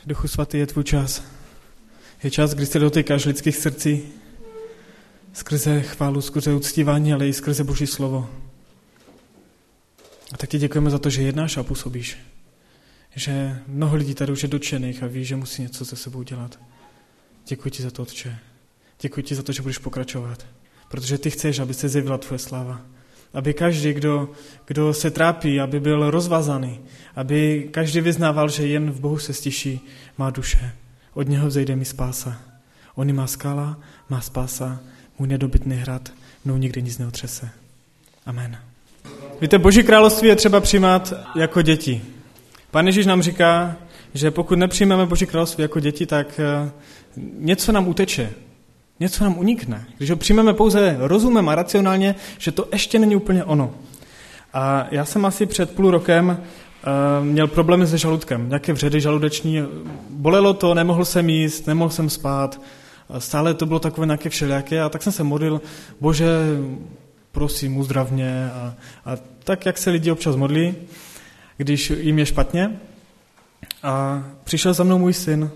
Duchu svatý, je tvůj čas. Je čas, kdy se dotýkáš lidských srdcí skrze chválu, skrze uctívání, ale i skrze Boží slovo. A tak ti děkujeme za to, že jednáš a působíš. Že mnoho lidí tady už je dotčených a ví, že musí něco se sebou dělat. Děkuji ti za to, Otče. Děkuji ti za to, že budeš pokračovat. Protože ty chceš, aby se zjevila tvoje sláva. Aby každý, kdo se trápí, aby byl rozvázaný. Aby každý vyznával, že jen v Bohu se stiší má duše. Od něho vzejde mi spása. On má skala, má spása, můj nedobytný hrad, mnou nikdy nic neotřese. Amen. Víte, Boží království je třeba přijímat jako děti. Pán Ježíš nám říká, že pokud nepřijmeme Boží království jako děti, tak něco nám uteče, něco nám unikne. Když ho přijmeme pouze rozumem a racionálně, že to ještě není úplně ono. A já jsem asi před půl rokem měl problémy se žaludkem, nějaké vředy žaludeční, bolelo to, nemohl jsem jíst, nemohl jsem spát, stále to bylo takové nějaké všelijaké a tak jsem se modlil, Bože, prosím, uzdrav mě a tak, jak se lidi občas modlí, když jim je špatně. A přišel za mnou můj syn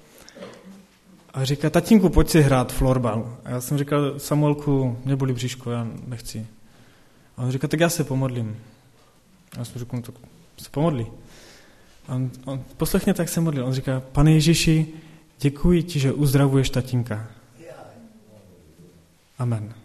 a říká, tatínku, pojď si hrát florbal. A já jsem říkal, Samuelku, mě bolí bříško, já nechci. A on říká, tak já se pomodlím. A já jsem říkal, no tak se pomodlí. A on poslechně, tak se modlil. On říká, Pane Ježíši, děkuji ti, že uzdravuješ tatínka. Amen.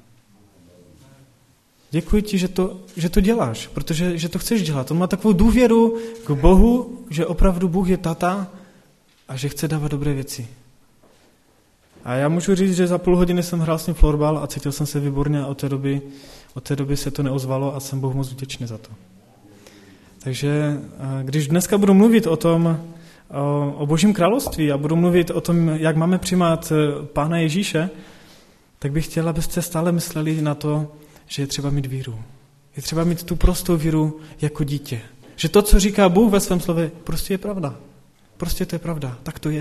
Děkuji ti, že to děláš, protože že to chceš dělat. On má takovou důvěru k Bohu, že opravdu Bůh je tata a že chce dávat dobré věci. A já můžu říct, že za půl hodiny jsem hrál s ním florbal a cítil jsem se výborně a od té doby se to neozvalo a jsem Bohu moc vděčný za to. Takže když dneska budu mluvit o Božím království a budu mluvit o tom, jak máme přijímat Pána Ježíše, tak bych chtěl, abyste stále mysleli na to, že je třeba mít víru. Je třeba mít tu prostou víru jako dítě. Že to, co říká Bůh ve svém slově, prostě je pravda. Prostě to je pravda. Tak to je.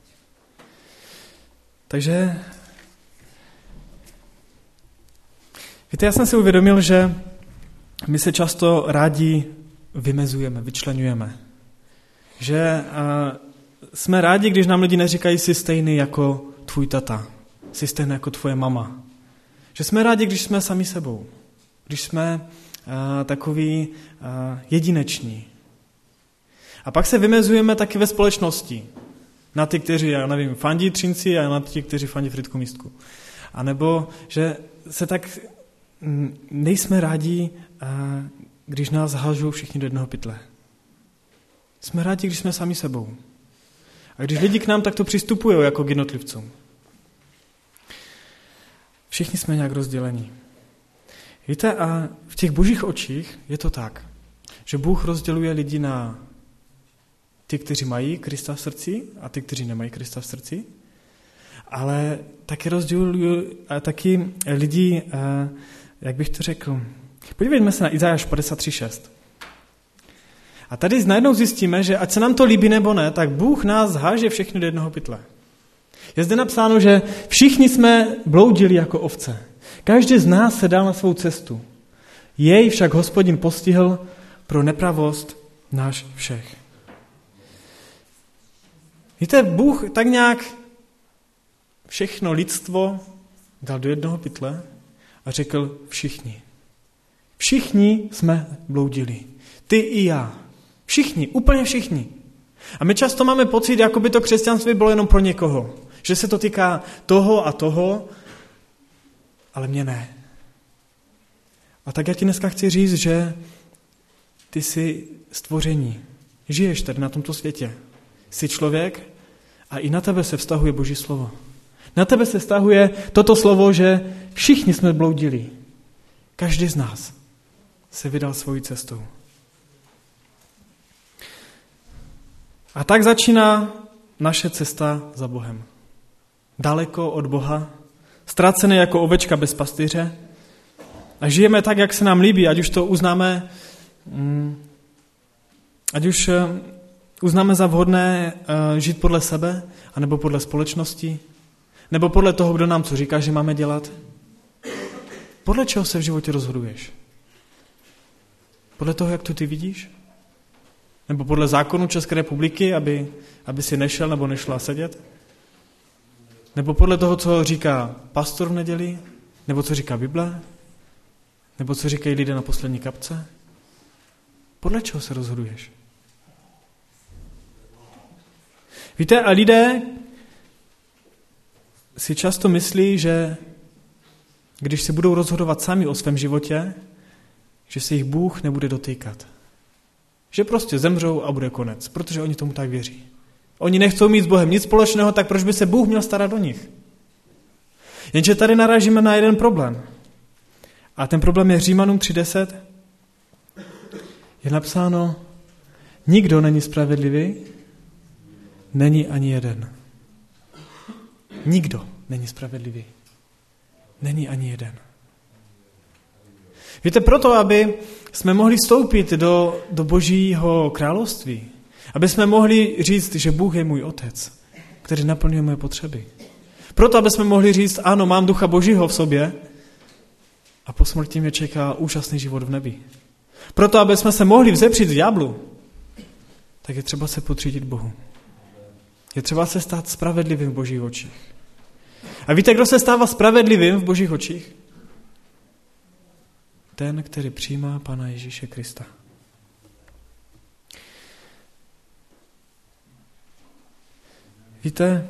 Takže víte, já jsem si uvědomil, že my se často rádi vymezujeme, vyčleňujeme. Že jsme rádi, když nám lidi neříkají, jsi stejný jako tvůj tata, jsi stejný jako tvoje mama. Že jsme rádi, když jsme sami sebou, když jsme takový jedineční. A pak se vymezujeme taky ve společnosti. Na ty, kteří, já nevím, fandí Třinci a na ty, kteří fandí Frýdku Místku. A nebo, že se tak nejsme rádi, když nás hážou všichni do jednoho pytle. Jsme rádi, když jsme sami sebou. A když lidi k nám takto přistupují jako k jednotlivcům. Všichni jsme nějak rozdělení. Víte, a v těch božích očích je to tak, že Bůh rozděluje lidi na ty, kteří mají Krista v srdci a ty, kteří nemají Krista v srdci, ale taky rozděluje taky lidi, jak bych to řekl, podívejme se na Izajáš 53:6. A tady najednou zjistíme, že ať se nám to líbí nebo ne, tak Bůh nás háže všechny do jednoho pytle. Je zde napsáno, že všichni jsme bloudili jako ovce. Každý z nás se dal na svou cestu. Jej však Hospodin postihl pro nepravost náš všech. Víte, Bůh tak nějak všechno lidstvo dal do jednoho pytle a řekl všichni. Všichni jsme bloudili. Ty i já. Všichni, úplně všichni. A my často máme pocit, jako by to křesťanství bylo jenom pro někoho. Že se to týká toho a toho, ale mě ne. A tak já ti dneska chci říct, že ty jsi stvoření. Žiješ tady na tomto světě. Jsi člověk a i na tebe se vztahuje Boží slovo. Na tebe se vztahuje toto slovo, že všichni jsme bloudili. Každý z nás se vydal svojí cestou. A tak začíná naše cesta za Bohem. Daleko od Boha, ztracené jako ovečka bez pastýře a žijeme tak, jak se nám líbí, ať už to uznáme, uznáme za vhodné žít podle sebe, anebo podle společnosti, nebo podle toho, kdo nám co říká, že máme dělat. Podle čeho se v životě rozhoduješ? Podle toho, jak to ty vidíš? Nebo podle zákonu České republiky, aby si nešel nebo nešla sedět? Nebo podle toho, co říká pastor v neděli? Nebo co říká Bible? Nebo co říkají lidé na poslední kapce? Podle čeho se rozhoduješ? Víte, a lidé si často myslí, že když se budou rozhodovat sami o svém životě, že se jich Bůh nebude dotýkat. Že prostě zemřou a bude konec, protože oni tomu tak věří. Oni nechcou mít s Bohem nic společného, tak proč by se Bůh měl starat o nich? Jenže tady narážíme na jeden problém. A ten problém je Římanům 3:10. Je napsáno, nikdo není spravedlivý, není ani jeden. Nikdo není spravedlivý. Není ani jeden. Víte, proto, aby jsme mohli vstoupit do Božího království, aby jsme mohli říct, že Bůh je můj otec, který naplňuje moje potřeby. Proto, aby jsme mohli říct, ano, mám Ducha Božího v sobě a po smrti mě čeká úžasný život v nebi. Proto, aby jsme se mohli vzepřít ďáblu, tak je třeba se podřídit Bohu. Je třeba se stát spravedlivým v Božích očích. A víte, kdo se stává spravedlivým v Božích očích? Ten, který přijímá Pana Ježíše Krista. Víte,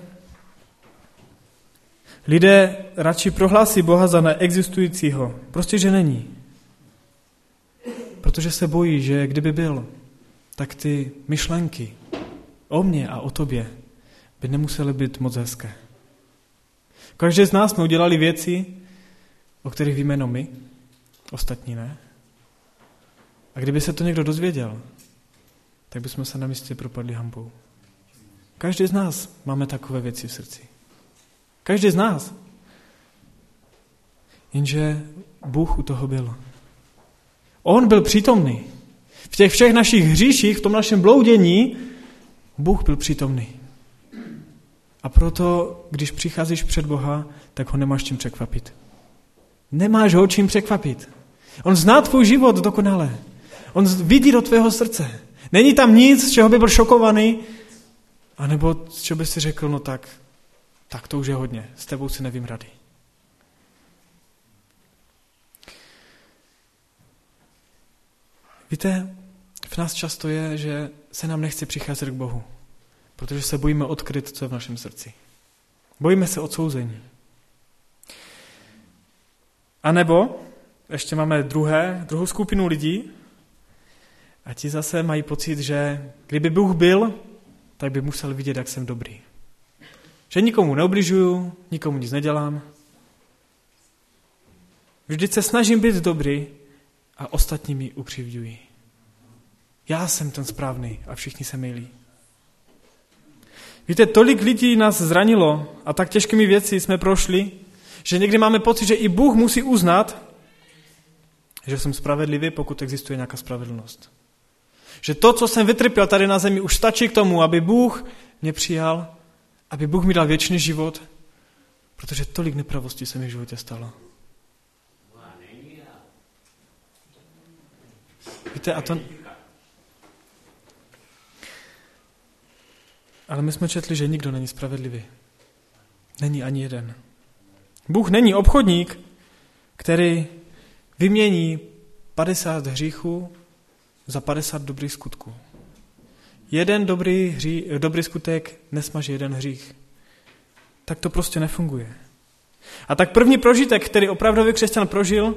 lidé radši prohlásí Boha za neexistujícího. Prostě, že není. Protože se bojí, že kdyby byl, tak ty myšlenky o mně a o tobě by nemusely být moc hezké. Každý z nás jsme udělali věci, o kterých víme jenom my, ostatní ne. A kdyby se to někdo dozvěděl, tak bychom se na místě propadli hanbou. Každý z nás máme takové věci v srdci. Každý z nás. Jenže Bůh u toho byl. On byl přítomný. V těch všech našich hříších, v tom našem bloudění, Bůh byl přítomný. A proto, když přicházíš před Boha, tak ho nemáš čím překvapit. Nemáš ho čím překvapit. On zná tvůj život dokonale. On vidí do tvého srdce. Není tam nic, z čeho by byl šokovaný, anebo z čeho by si řekl, no tak to už je hodně, s tebou si nevím rady. Víte, v nás často je, že se nám nechce přicházet k Bohu, protože se bojíme odkryt, co je v našem srdci. Bojíme se odsouzení. A nebo ještě máme druhou skupinu lidí a ti zase mají pocit, že kdyby Bůh byl, tak by musel vidět, jak jsem dobrý. Že nikomu neubližuju, nikomu nic nedělám. Vždyť se snažím být dobrý a ostatní mi ukřivďují. Já jsem ten správný a všichni se mylí. Víte, tolik lidí nás zranilo a tak těžkými věci jsme prošli, že někdy máme pocit, že i Bůh musí uznat, že jsem spravedlivý, pokud existuje nějaká spravedlnost. Že to, co jsem vytrpěl tady na zemi, už stačí k tomu, aby Bůh mě přijal, aby Bůh mi dal věčný život, protože tolik nepravostí se mi v životě stalo. Víte, ale my jsme četli, že nikdo není spravedlivý. Není ani jeden. Bůh není obchodník, který vymění 50 hříchů za 50 dobrých skutků. Jeden dobrý skutek nesmaže jeden hřích. Tak to prostě nefunguje. A tak první prožitek, který opravdový křesťan prožil,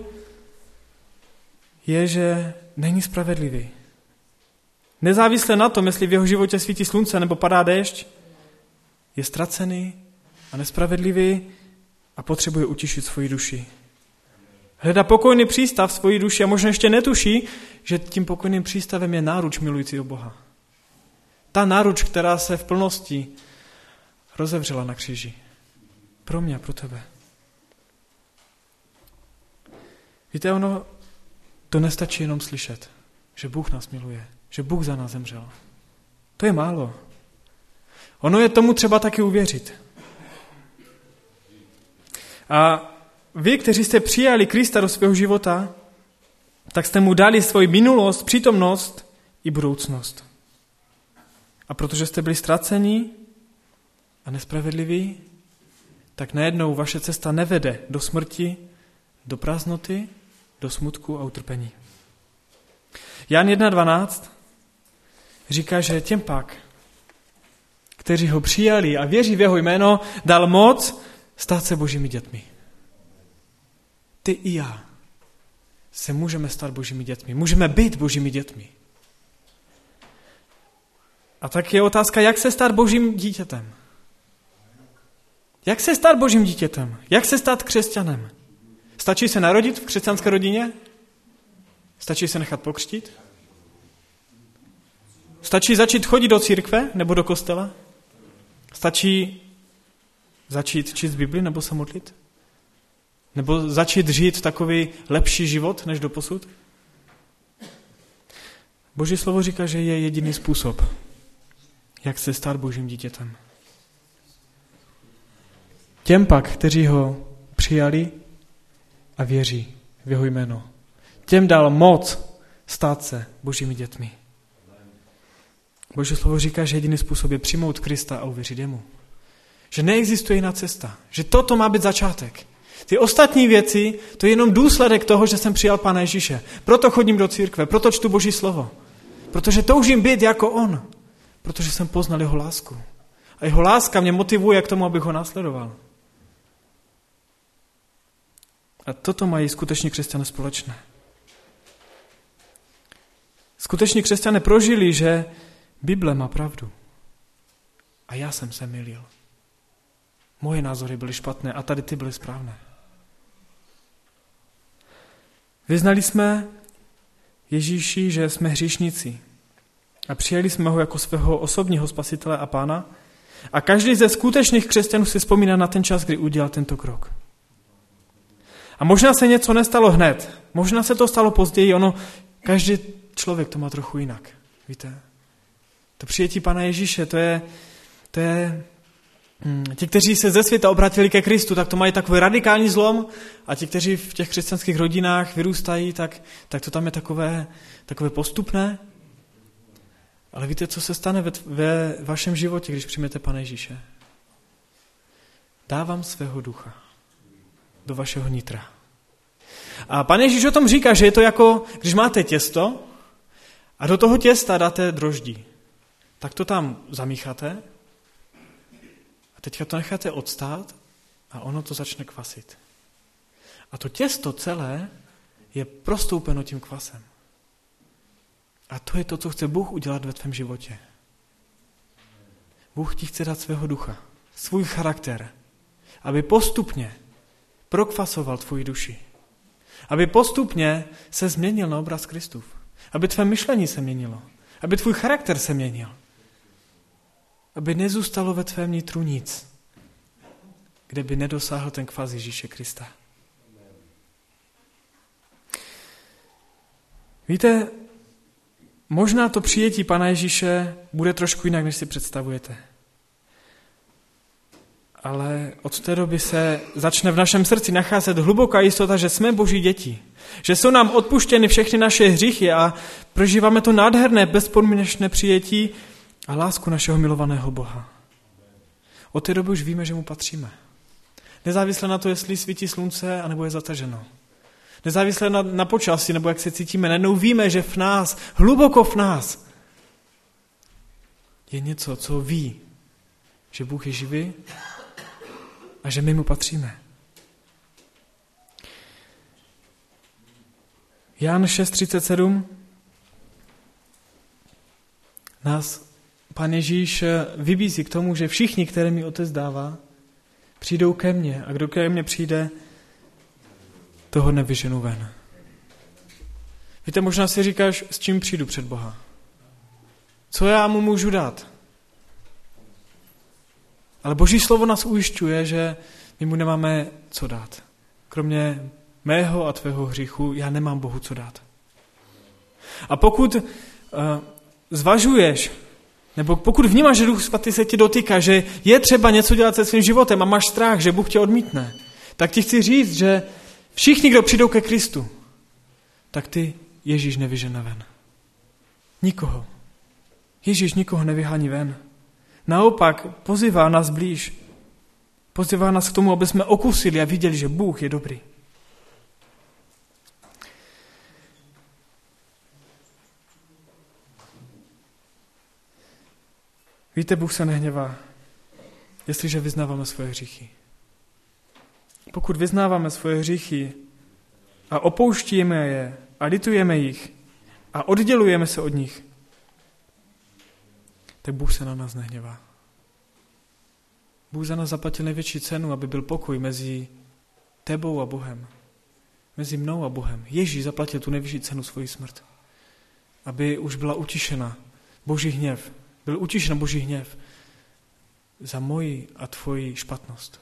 je, že není spravedlivý. Nezávisle na tom, jestli v jeho životě svítí slunce nebo padá déšť, je ztracený a nespravedlivý a potřebuje utišit svoji duši. Hledá pokojný přístav v svoji duši a možná ještě netuší, že tím pokojným přístavem je náruč milujícího Boha. Ta náruč, která se v plnosti rozevřela na kříži. Pro mě a pro tebe. Víte, ono to nestačí jenom slyšet, že Bůh nás miluje, že Bůh za nás zemřel. To je málo. Ono je tomu třeba taky uvěřit. A vy, kteří jste přijali Krista do svého života, tak jste mu dali svoji minulost, přítomnost i budoucnost. A protože jste byli ztraceni a nespravedliví, tak najednou vaše cesta nevede do smrti, do prázdnoty, do smutku a utrpení. Jan 1.12 říká, že těm pak, kteří ho přijali a věří v jeho jméno, dal moc stát se božími dětmi. Ty i já se můžeme stát božími dětmi. Můžeme být božími dětmi. A tak je otázka, jak se stát božím dítětem. Jak se stát božím dítětem? Jak se stát křesťanem? Stačí se narodit v křesťanské rodině? Stačí se nechat pokřtít? Stačí začít chodit do církve nebo do kostela? Stačí začít číst Bibli nebo se modlit? Nebo začít žít takový lepší život než doposud? Boží slovo říká, že je jediný způsob, jak se stát božím dítětem. Těm pak, kteří ho přijali a věří v jeho jméno, těm dal moc stát se božími dětmi. Boží slovo říká, že jediný způsob je přijmout Krista a uvěřit jemu. Že neexistuje jiná cesta. Že toto má být začátek. Ty ostatní věci, to je jenom důsledek toho, že jsem přijal Pána Ježíše. Proto chodím do církve, proto čtu Boží slovo. Protože toužím být jako on. Protože jsem poznal jeho lásku. A jeho láska mě motivuje k tomu, abych ho následoval. A toto mají skutečně křesťané společné. Skuteční křesťané prožili, že Bible má pravdu. A já jsem se mylil. Moje názory byly špatné a tady ty byly správné. Vyznali jsme Ježíši, že jsme hříšníci. A přijali jsme ho jako svého osobního spasitele a pána. A každý ze skutečných křesťanů si vzpomíná na ten čas, kdy udělal tento krok. A možná se něco nestalo hned. Možná se to stalo později. Každý člověk to má trochu jinak. Víte? To přijetí Pana Ježíše, to je ti, kteří se ze světa obratili ke Kristu, tak to mají takový radikální zlom a ti, kteří v těch křesťanských rodinách vyrůstají, tak to tam je takové postupné. Ale víte, co se stane ve vašem životě, když přijmete Pana Ježíše? Dávám svého ducha do vašeho nitra. A Pan Ježíš o tom říká, že je to jako, když máte těsto a do toho těsta dáte droždí. Tak to tam zamícháte a teďka to necháte odstát a ono to začne kvasit. A to těsto celé je prostoupeno tím kvasem. A to je to, co chce Bůh udělat ve tvém životě. Bůh ti chce dát svého ducha, svůj charakter, aby postupně prokvasoval tvoji duši. Aby postupně se změnil na obraz Kristův. Aby tvé myšlení se měnilo. Aby tvůj charakter se měnil. Aby nezůstalo ve tvém nitru nic, kde by nedosáhl ten kvas Ježíše Krista. Víte, možná to přijetí Pana Ježíše bude trošku jinak, než si představujete. Ale od té doby se začne v našem srdci nacházet hluboká jistota, že jsme Boží děti. Že jsou nám odpuštěny všechny naše hříchy a prožíváme to nádherné, bezpodmínečné přijetí a lásku našeho milovaného Boha. Od té doby už víme, že mu patříme. Nezávisle na to, jestli svítí slunce, anebo je zataženo. Nezávisle na počasí, nebo jak se cítíme, najednou víme, že v nás, hluboko v nás, je něco, co ví, že Bůh je živý a že my mu patříme. Jan 6.37 nás Pan Ježíš vybízí k tomu, že všichni, které mi Otec dává, přijdou ke mně a kdo ke mně přijde, toho nevyženu ven. Víte, možná si říkáš, s čím přijdu před Boha. Co já mu můžu dát? Ale Boží slovo nás ujišťuje, že my mu nemáme co dát. Kromě mého a tvého hříchu já nemám Bohu co dát. A pokud zvažuješ, nebo pokud vnímáš, že Duch Svatý se ti dotýká, že je třeba něco dělat se svým životem a máš strach, že Bůh tě odmítne, tak ti chci říct, že všichni, kdo přijdou ke Kristu, tak ty Ježíš nevyžene ven. Nikoho. Ježíš nikoho nevyhání ven. Naopak pozývá nás blíž. Pozývá nás k tomu, aby jsme okusili a viděli, že Bůh je dobrý. Víte, Bůh se nehněvá, jestliže vyznáváme svoje hříchy. Pokud vyznáváme svoje hříchy a opouštíme je a litujeme jich a oddělujeme se od nich, tak Bůh se na nás nehněvá. Bůh za nás zaplatil největší cenu, aby byl pokoj mezi tebou a Bohem. Mezi mnou a Bohem. Ježíš zaplatil tu nejvyšší cenu, svoji smrt. Aby už byla utišena Boží hněv. Byl utišen Boží hněv za moji a tvoji špatnost.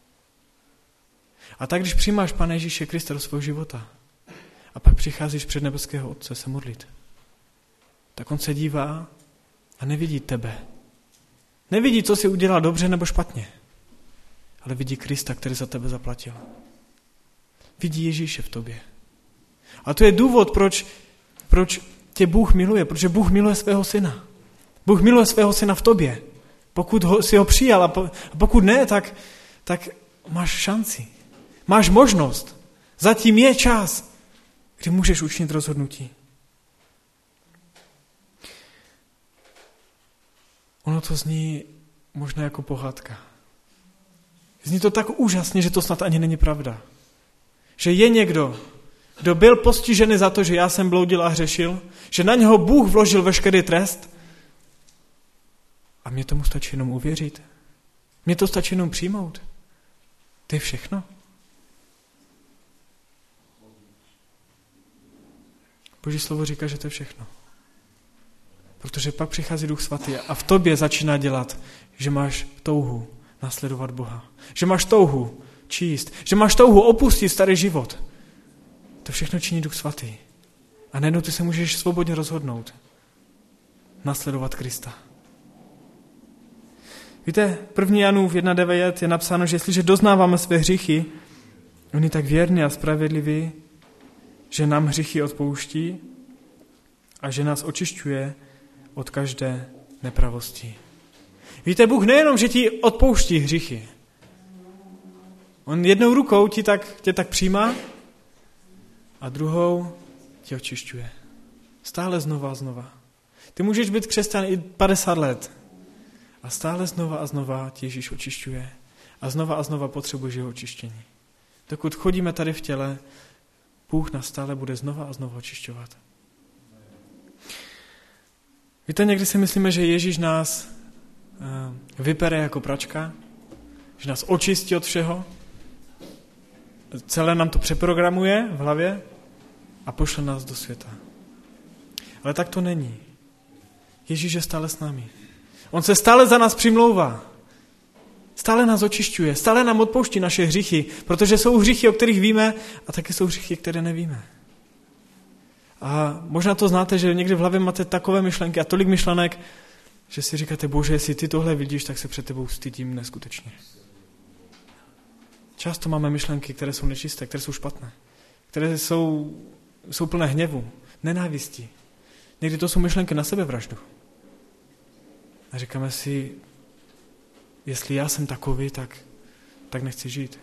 A tak, když přijímáš Pana Ježíše Krista do svého života a pak přicházíš před nebeského Otce se modlit, tak on se dívá a nevidí tebe. Nevidí, co jsi udělal dobře nebo špatně, ale vidí Krista, který za tebe zaplatil. Vidí Ježíše v tobě. A to je důvod, proč tě Bůh miluje, protože Bůh miluje svého syna. Bůh miluje svého syna v tobě. Pokud jsi ho přijal a pokud ne, tak máš šanci. Máš možnost. Zatím je čas, kdy můžeš učinit rozhodnutí. Ono to zní možná jako pohádka. Zní to tak úžasně, že to snad ani není pravda. Že je někdo, kdo byl postižený za to, že já jsem bloudil a hřešil, že na něho Bůh vložil veškerý trest a mně tomu stačí jenom uvěřit. Mně to stačí jenom přijmout. To je všechno. Boží slovo říká, že to je všechno. Protože pak přichází Duch Svatý a v tobě začíná dělat, že máš touhu následovat Boha. Že máš touhu číst. Že máš touhu opustit starý život. To všechno činí Duch Svatý. A najednou ty se můžeš svobodně rozhodnout následovat Krista. Víte, 1. Janův 1.9 je napsáno, že jestliže doznáváme své hříchy, on je tak věrný a spravedlivý, že nám hříchy odpouští a že nás očišťuje od každé nepravosti. Víte, Bůh nejenom, že ti odpouští hříchy. On jednou rukou tě tak přijímá a druhou tě očišťuje. Stále znova a znova. Ty můžeš být křesťan i 50 let a stále znova a znova tě Ježíš očišťuje a znova potřebuješ jeho očištění. Dokud chodíme tady v těle, Bůh nás stále bude znova a znova očišťovat. Víte, někdy si myslíme, že Ježíš nás vypere jako pračka, že nás očistí od všeho, celé nám to přeprogramuje v hlavě a pošle nás do světa. Ale tak to není. Ježíš je stále s námi. On se stále za nás přimlouvá. Stále nás očišťuje, stále nám odpouští naše hříchy, protože jsou hříchy, o kterých víme, a taky jsou hříchy, které nevíme. A možná to znáte, že někdy v hlavě máte takové myšlenky a tolik myšlenek, že si říkáte, Bože, jestli ty tohle vidíš, tak se před tebou stydím neskutečně. Často máme myšlenky, které jsou nečisté, které jsou špatné, které jsou plné hněvu, nenávisti. Někdy to jsou myšlenky na sebevraždu. A říkáme si, jestli já jsem takový, tak nechci žít.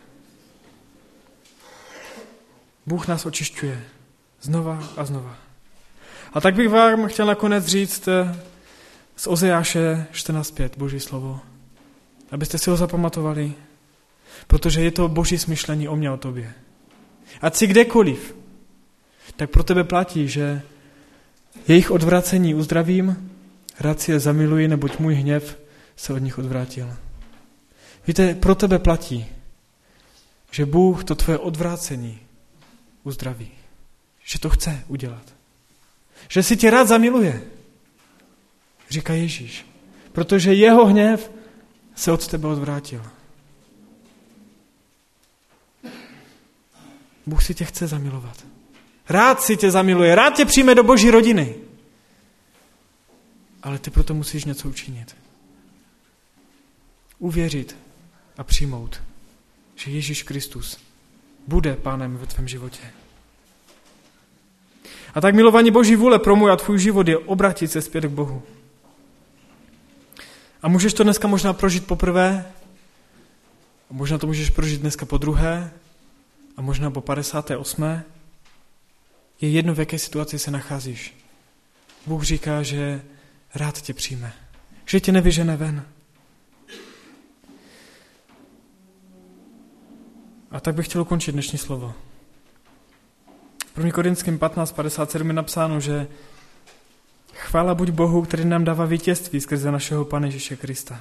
Bůh nás očišťuje znova a znova. A tak bych vám chtěl nakonec říct z Ozeáše 14.5, Boží slovo, abyste si ho zapamatovali, protože je to Boží smyšlení o mě, o tobě. Ať jsi kdekoliv, tak pro tebe platí, že jejich odvracení uzdravím, rád si je zamiluji, neboť můj hněv se od nich odvrátil. Víte, pro tebe platí, že Bůh to tvoje odvrácení uzdraví. Že to chce udělat. Že si tě rád zamiluje, říká Ježíš, protože jeho hněv se od tebe odvrátil. Bůh si tě chce zamilovat. Rád si tě zamiluje, rád tě přijme do Boží rodiny. Ale ty proto musíš něco učinit. Uvěřit a přijmout, že Ježíš Kristus bude pánem ve tvém životě. A tak milování Boží vůle pro můj a tvůj život je obrátit se zpět k Bohu. A můžeš to dneska možná prožít poprvé, a možná to můžeš prožít dneska po druhé, a možná po 58. Je jedno, v jaké situaci se nacházíš. Bůh říká, že rád tě přijme, že tě nevyžene ven. A tak bych chtěl ukončit dnešní slovo. 1. Korinským 15:57 je napsáno, že chvála buď Bohu, který nám dává vítězství skrze našeho Pana Ježíše Krista.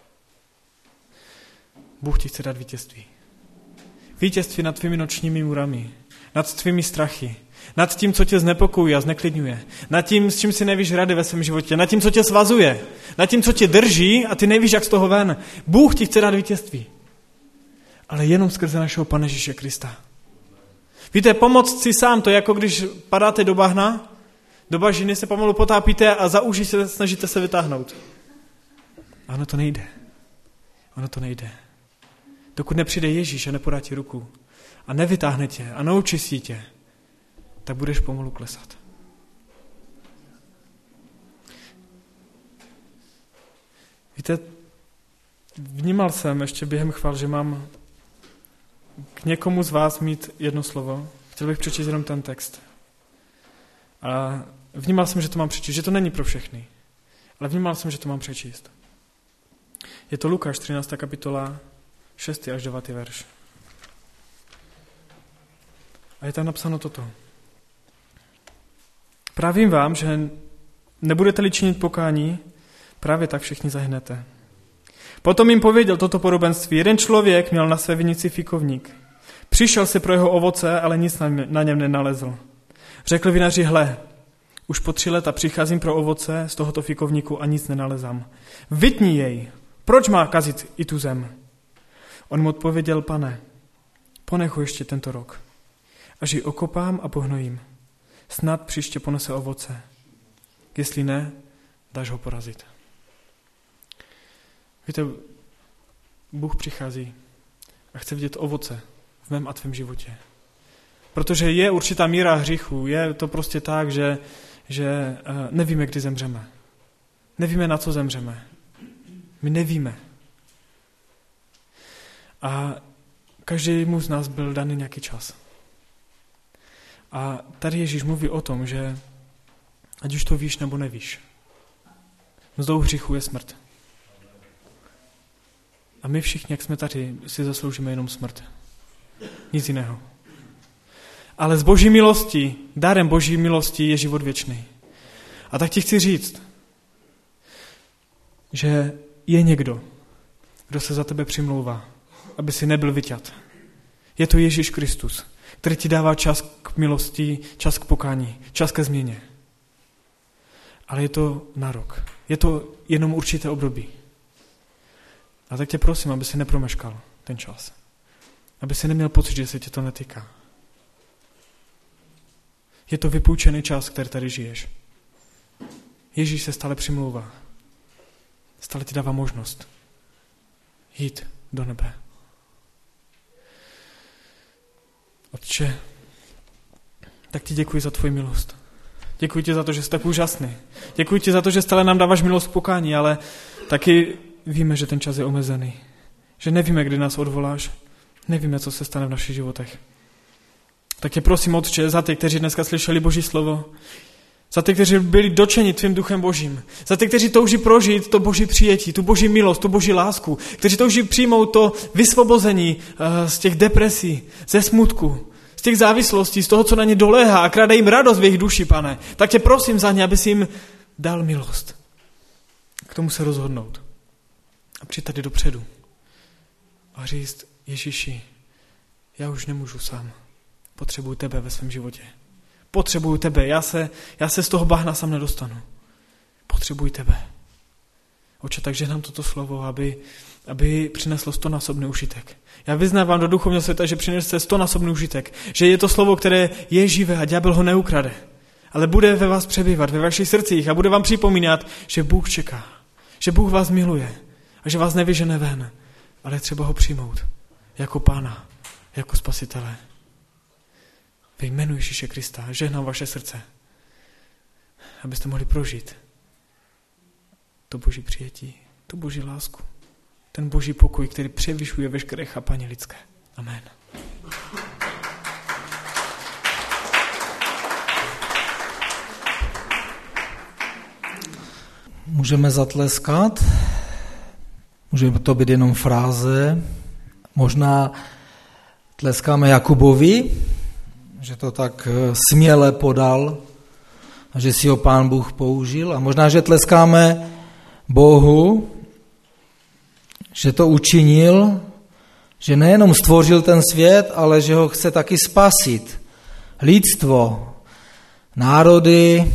Bůh ti chce dát vítězství. Vítězství nad tvými nočními můrami, nad tvými strachy, nad tím, co tě znepokojuje a zneklidňuje, nad tím, s čím si nevíš rady ve svém životě, nad tím, co tě svazuje, nad tím, co tě drží a ty nevíš, jak z toho ven. Bůh ti chce dát vítězství. Ale jenom skrze našeho Pana Ježíše Krista. Víte, pomoct si sám, to je jako když padáte do bahna, do bažiny se pomalu potápíte a za uši se snažíte se vytáhnout. A ono to nejde. Ono to nejde. Dokud nepřijde Ježíš a nepodá ti ruku a nevytáhne tě a neočistí tě, tak budeš pomalu klesat. Víte, vnímal jsem ještě během chval, že mám k někomu z vás mít jedno slovo. Chtěl bych přečíst jenom ten text. A vnímal jsem, že to mám přečíst, že to není pro všechny. Ale vnímal jsem, že to mám přečíst. Je to Lukáš, 13. kapitola, 6. až 9. verš. A je tam napsáno toto. Právím vám, že nebudete-li činit pokání, právě tak všichni zahynete. Potom jim pověděl toto podobenství. Jeden člověk měl na své vinici fikovník. Přišel si pro jeho ovoce, ale nic na něm nenalezl. Řekl vinaři, hle, už po 3 leta přicházím pro ovoce z tohoto fikovníku a nic nenalezám. Vytni jej, proč má kazit i tu zem? On mu odpověděl, pane, ponech ho ještě tento rok, až ji okopám a pohnojím. Snad příště ponese ovoce. Jestli ne, dáš ho porazit. Víte, Bůh přichází a chce vidět ovoce v mém a tvém životě. Protože je určitá míra hříchu, je to prostě tak, že nevíme, kdy zemřeme. Nevíme, na co zemřeme. My nevíme. A každému z nás byl daný nějaký čas. A tady Ježíš mluví o tom, že ať už to víš nebo nevíš, mzdou hříchu je smrt. A my všichni, jak jsme tady, si zasloužíme jenom smrt. Nic jiného. Ale z Boží milosti, dárem Boží milosti je život věčný. A tak ti chci říct, že je někdo, kdo se za tebe přimlouvá, aby si nebyl vyťat. Je to Ježíš Kristus, který ti dává čas k milosti, čas k pokání, čas ke změně. Ale je to na rok. Je to jenom určité období. A tak tě prosím, aby si nepromeškal ten čas. Aby si neměl pocit, že se tě to netýká. Je to vypůjčený čas, který tady žiješ. Ježíš se stále přimlouvá. Stále ti dává možnost jít do nebe. Otče, tak ti děkuji za tvoji milost. Děkuji ti za to, že jsi tak úžasný. Děkuji ti za to, že stále nám dáváš milost k pokání, ale taky víme, že ten čas je omezený. Že nevíme, kdy nás odvoláš. Nevíme, co se stane v našich životech. Tak tě prosím, Otče, za ty, kteří dneska slyšeli Boží slovo, za ty, kteří byli dotčeni tvým duchem Božím, za ty, kteří touží prožít to Boží přijetí, tu Boží milost, tu Boží lásku, kteří touží přijmout to vysvobození z těch depresí, ze smutku, z těch závislostí, z toho, co na ně doléhá a krade jim radost v jejich duši, Pane, tak tě prosím za ně, aby si jim dal milost. K tomu se rozhodnout. A přijít tady dopředu a říct, Ježíši, já už nemůžu sám. Potřebuju tebe ve svém životě. Potřebuju tebe. Já se z toho bahna sám nedostanu. Potřebuji tebe. Oče, takže nám toto slovo, aby přineslo 100násobný užitek. Já vyznávám do duchovního světa, že přinese 100násobný užitek. Že je to slovo, které je živé a ďábel ho neukrade. Ale bude ve vás přebývat, ve vašich srdcích a bude vám připomínat, že Bůh čeká. Že Bůh vás miluje a že vás nevyžene ven, ale je třeba ho přijmout jako Pána, jako Spasitele. Ve jménu Ježíše Krista žehnám vaše srdce, abyste mohli prožít to Boží přijetí, to tu Boží lásku, ten Boží pokoj, který převyšuje veškeré chápání lidské. Amen. Můžeme zatleskat, může to být jenom fráze, možná tleskáme Jakubovi, že to tak směle podal a že si ho Pán Bůh použil, a možná, že tleskáme Bohu, že to učinil, že nejenom stvořil ten svět, ale že ho chce taky spasit. Lidstvo, národy,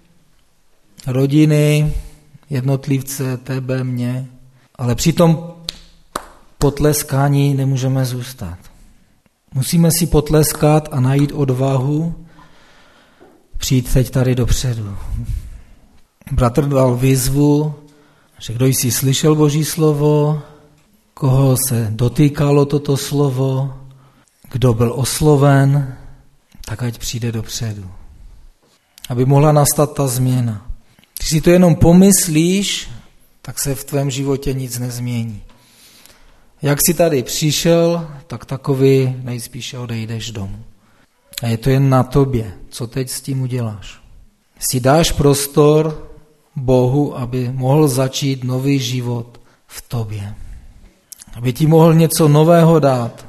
rodiny, jednotlivce, tebe, mě, ale při tom potleskání nemůžeme zůstat. Musíme si potleskat a najít odvahu přijít teď tady dopředu. Bratr dal výzvu, že kdo jsi slyšel Boží slovo, koho se dotýkalo toto slovo, kdo byl osloven, tak ať přijde dopředu. Aby mohla nastat ta změna. Když si to jenom pomyslíš, tak se v tvém životě nic nezmění. Jak jsi tady přišel, tak takový nejspíše odejdeš domů. A je to jen na tobě, co teď s tím uděláš. Si dáš prostor Bohu, aby mohl začít nový život v tobě. Aby ti mohl něco nového dát.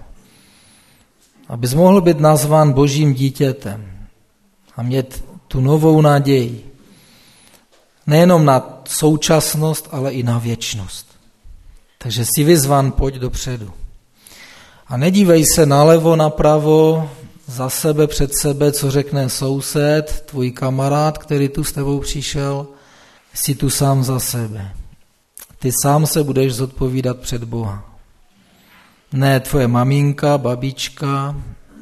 Abys mohl být nazván Božím dítětem a mít tu novou naději. Nejenom na současnost, ale i na věčnost. Takže jsi vyzván, pojď dopředu. A nedívej se nalevo, napravo, za sebe, před sebe, co řekne soused, tvůj kamarád, který tu s tebou přišel, jsi tu sám za sebe. Ty sám se budeš zodpovídat před Boha. Ne tvoje maminka, babička,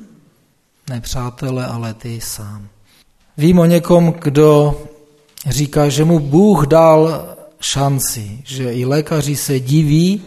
ne přátelé, ale ty sám. Vím o někom, kdo říká, že mu Bůh dal šanci, že i lékaři se diví,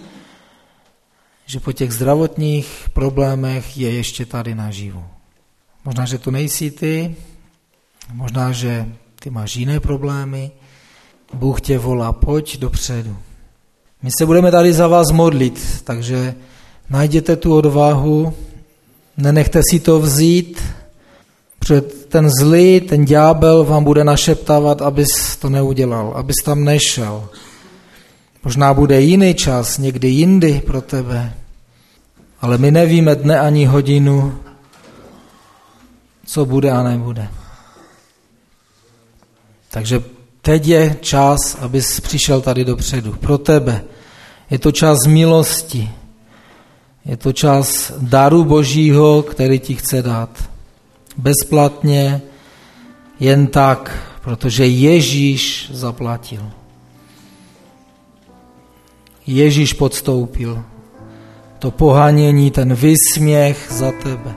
že po těch zdravotních problémech je ještě tady naživu. Možná, že to nejsi ty, možná, že ty máš jiné problémy. Bůh tě volá, pojď dopředu. My se budeme tady za vás modlit, takže najděte tu odvahu, nenechte si to vzít, protože ten zlý, ten ďábel vám bude našeptávat, abys to neudělal, abys tam nešel. Možná bude jiný čas, někdy jindy pro tebe, ale my nevíme dne ani hodinu, co bude a nebude. Takže teď je čas, abys přišel tady dopředu. Pro tebe. Je to čas milosti. Je to čas daru Božího, který ti chce dát. Bezplatně, jen tak, protože Ježíš zaplatil. Ježíš podstoupil to pohanění, ten vysměch za tebe.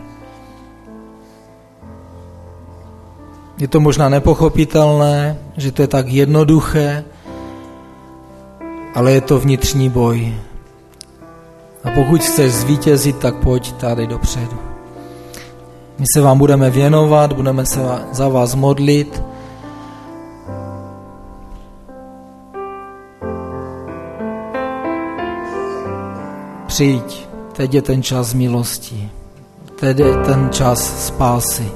Je to možná nepochopitelné, že to je tak jednoduché, ale je to vnitřní boj. A pokud chceš zvítězit, tak pojď tady dopředu. My se vám budeme věnovat, budeme se za vás modlit. Přijď, teď je ten čas milosti, teď je ten čas spásy.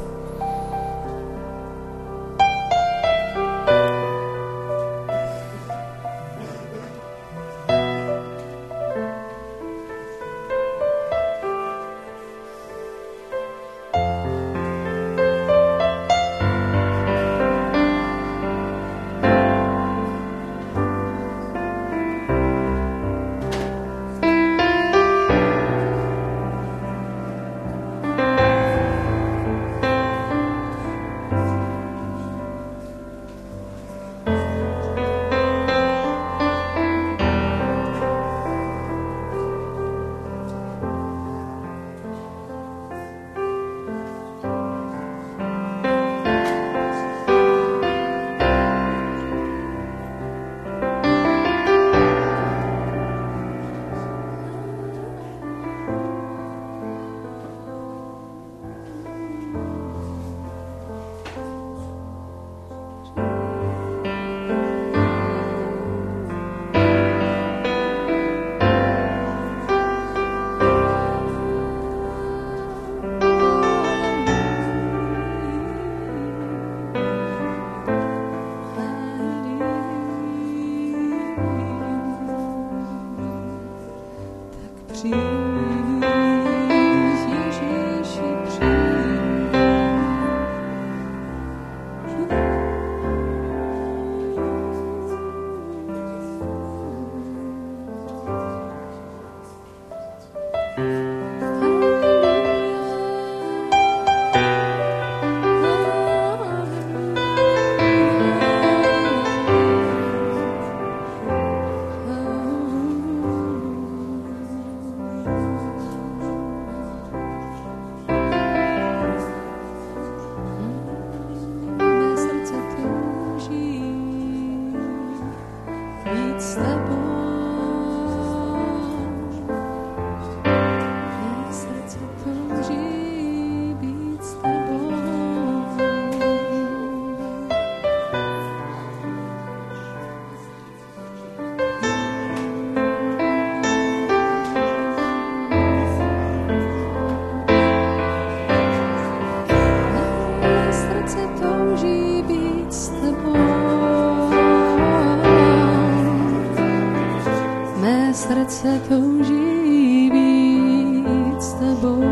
srdce touží být s tebou.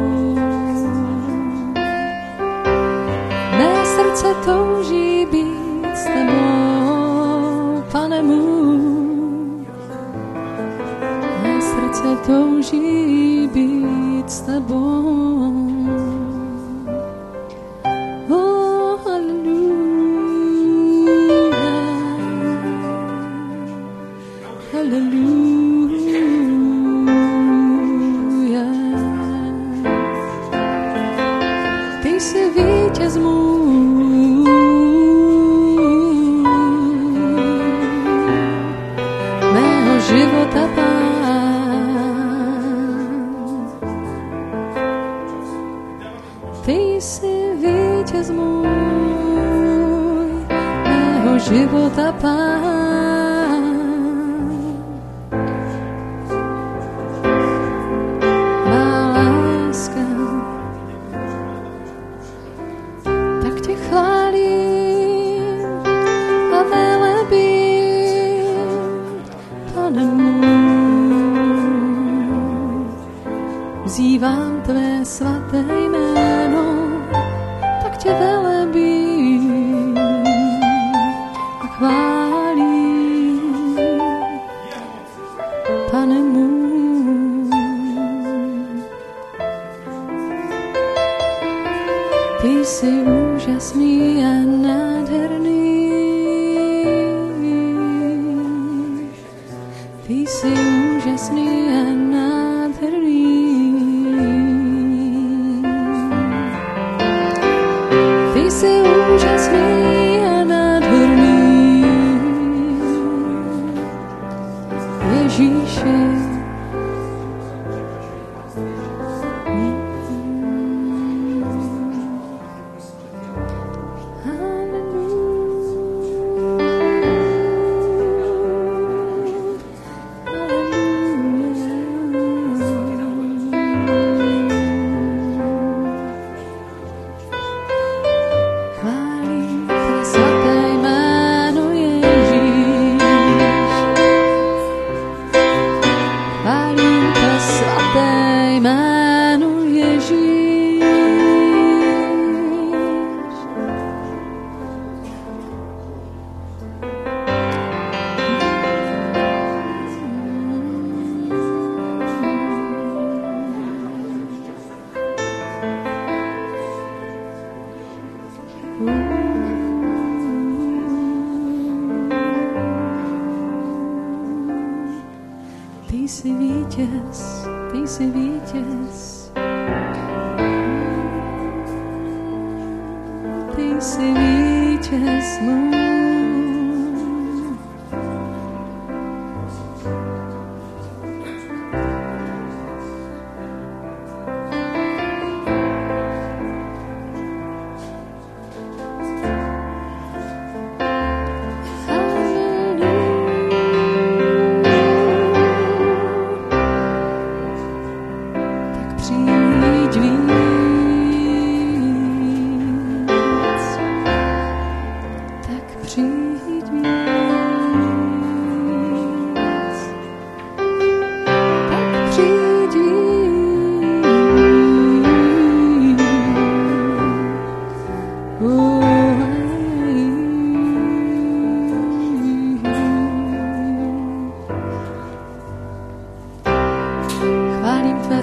Mé srdce touží být s tebou, Pane můj. Mé srdce touží být s tebou. Oh, haleluja, haleluja. Ty jsi vítěz můj, mého života Pán. Ty jsi vítěz můj, mého života Pán. Vzývám tvé svaté jméno, tak tě velebím a chválím, Pane můj. Ty jsi úžasný a nádherný, ty jsi úžasný a nádherný. Ty jsi úžasný a nádherný, Ježíši. Ty jsi vítěz, ty jsi vítěz. Ty jsi vítěz můj. Tak přijď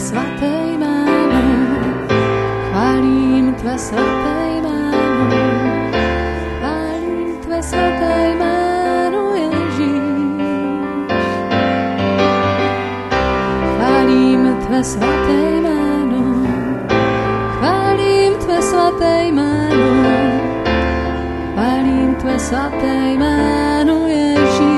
svaté jméno, chválím tvé svaté jméno, chválím tvé svaté jméno, Ježíš. Chválím tvé svaté jméno, chválím tvé svaté jméno, chválím tvé svaté jméno, Ježíš.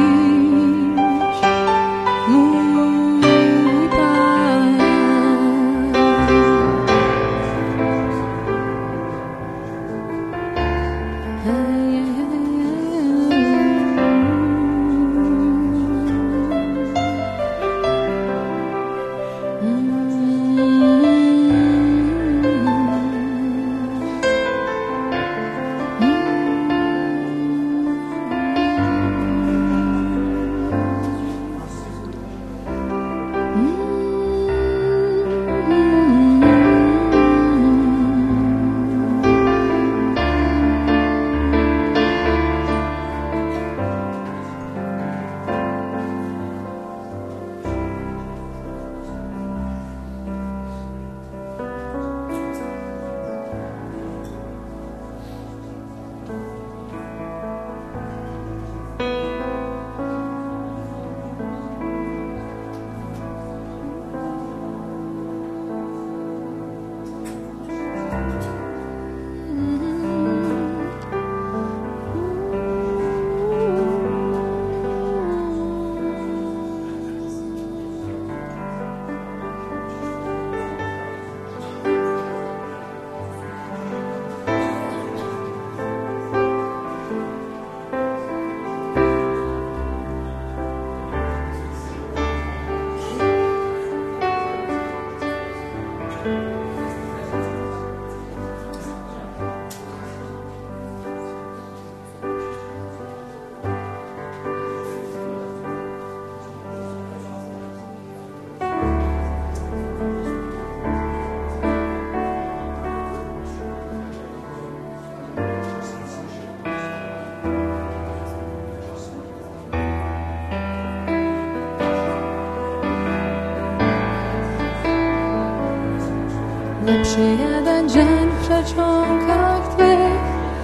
Lepší jeden deň v čečonkách tvých,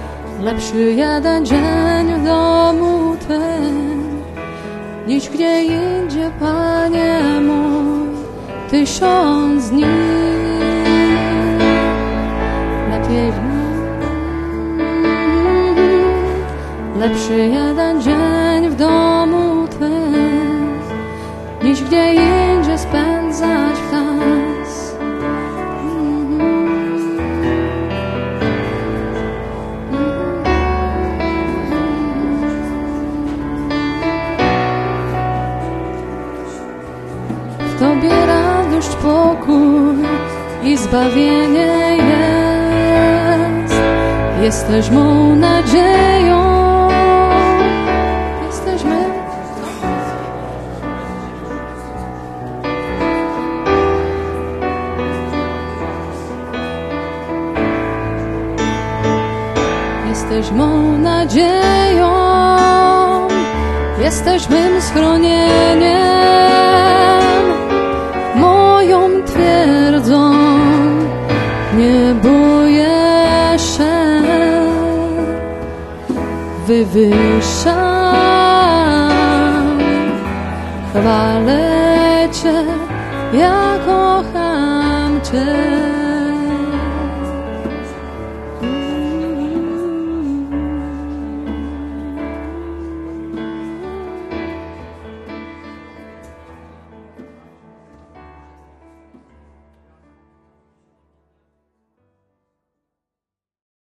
lepší jeden deň v domu tvém, nič kde jinde, Pane môj, ty šon z nich. Lepší jeden deň v domu tvém, nič kde jinde spędzać czas. W Tobie radość, pokój i zbawienie jest. Jesteś mą nadzieją. Jesteśmy. Jesteś mą nadzieją. Jesteś mym schronieniem. Moją twierdzą. Nie boję się. Wywyższam, chwalę Cię, ja kocham Cię.